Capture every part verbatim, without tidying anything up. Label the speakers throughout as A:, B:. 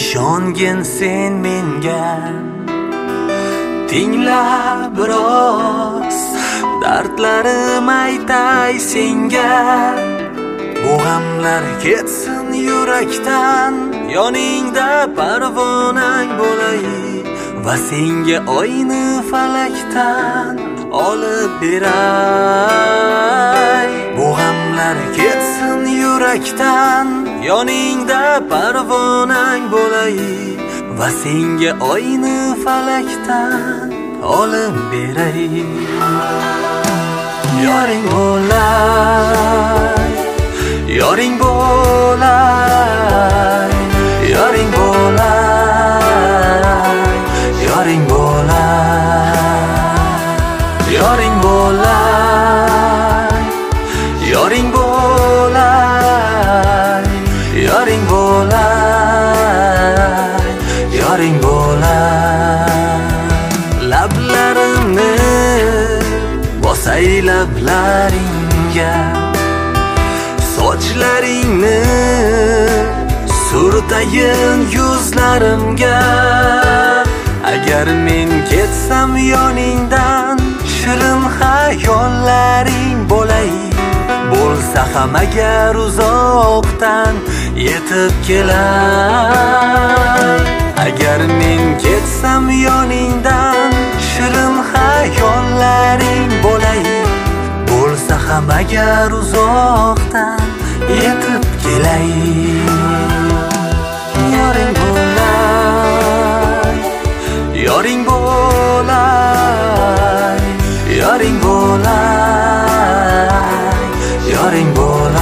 A: ishongin sen menga, tingla biroz dardlarim aytay senga. Bu g'amlar ketsin yurakdan, yoningda parvonang bo'lay va senga oyni falakdan olib beray. Bu g'amlar ketsin yurakdan, yoningda parvonang bo'lay va senga oyni falakdan olib beray. Yoring bo'lay, yoring bo'lay, yoring bo'lay, yoring bo'lay, yoring bo'lay, yoring bo'lay, yoring bo'lay, yoring bo'lay. Lablarimni bosay lablaringga, sochlaringni surtayin yuzlarimga. Agar men ketsam yoningdan, shirin xayollaring bo'lay. Bo'lsa ham agar uzoqdan yetib kelay. Agar men ketsam yoningdan, shirin xayollaring bo'lay. Bo'lsa ham agar uzoqdan yetib kelay. Yoring bo'lay, yoring bo'lay, yoring bo'lay, yoring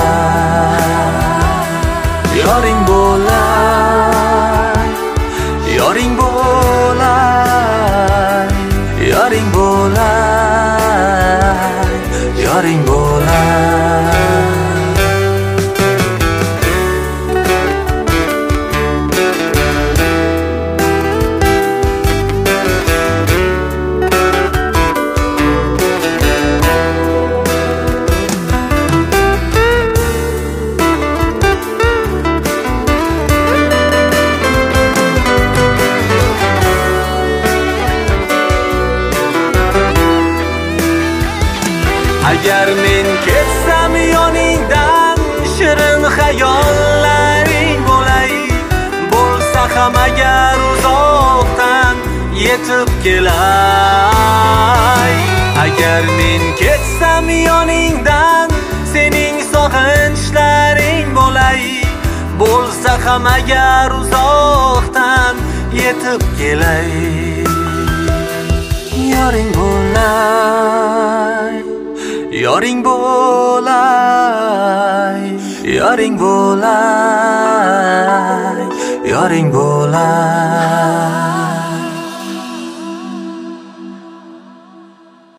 A: bo'lay, yoring bo'lay, yoring bo'lay, yoring bo'lay, yoring bo'lay. Agar men ketsam yoningdan, shirin xayollaring bo'lay. Bo'lsa ham agar uzoqdan yetib kelay. Agar men ketsam yoningdan, sening sog'inchlaring bo'lay. Bo'lsa ham agar uzoqdan yetib kelay. Yoring bo'lay, yoring bo'lay, yoring bo'lay, yoring bo'lay.